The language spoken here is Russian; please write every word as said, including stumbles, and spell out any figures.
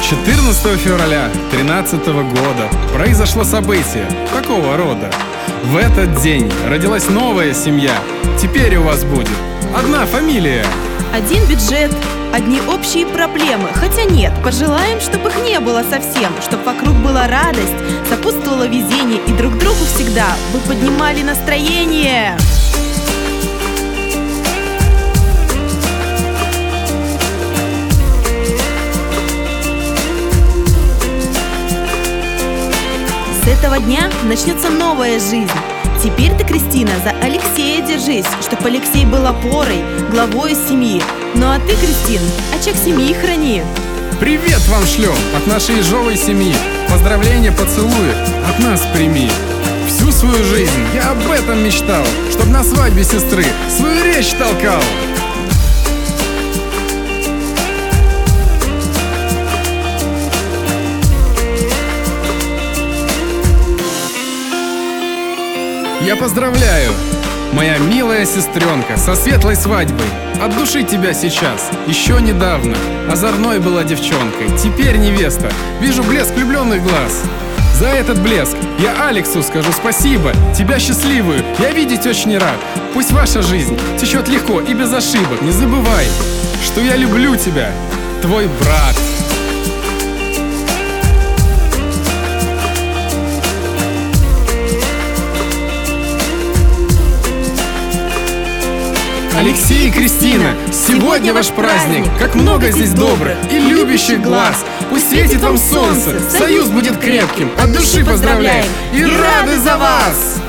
четырнадцатого февраля тринадцатого года произошло событие такого рода. В этот день родилась новая семья. Теперь у вас будет одна фамилия. Один бюджет, одни общие проблемы. Хотя нет, пожелаем, чтобы их не было совсем. Чтоб вокруг была радость, сопутствовало везение, и друг другу всегда вы поднимали настроение. С этого дня начнется новая жизнь. Теперь ты, Кристина, за Алексея держись, чтоб Алексей был опорой, главой семьи. Ну а ты, Кристин, очаг семьи храни. Привет вам шлем от нашей ежовой семьи. Поздравления, поцелуи от нас прими. Всю свою жизнь я об этом мечтал, чтоб на свадьбе сестры свою речь толкал. Я поздравляю, моя милая сестренка, со светлой свадьбой. От души тебя сейчас, еще недавно озорной была девчонкой, теперь невеста. Вижу блеск влюбленных глаз. За этот блеск я Алексу скажу спасибо. Тебя счастливую я видеть очень рад. Пусть ваша жизнь течет легко и без ошибок. Не забывай, что я люблю тебя, твой брат. Алексей и Кристина, сегодня ваш праздник. Как много здесь добрых и любящих глаз. Пусть светит вам солнце, союз будет крепким. От души поздравляем и рады за вас!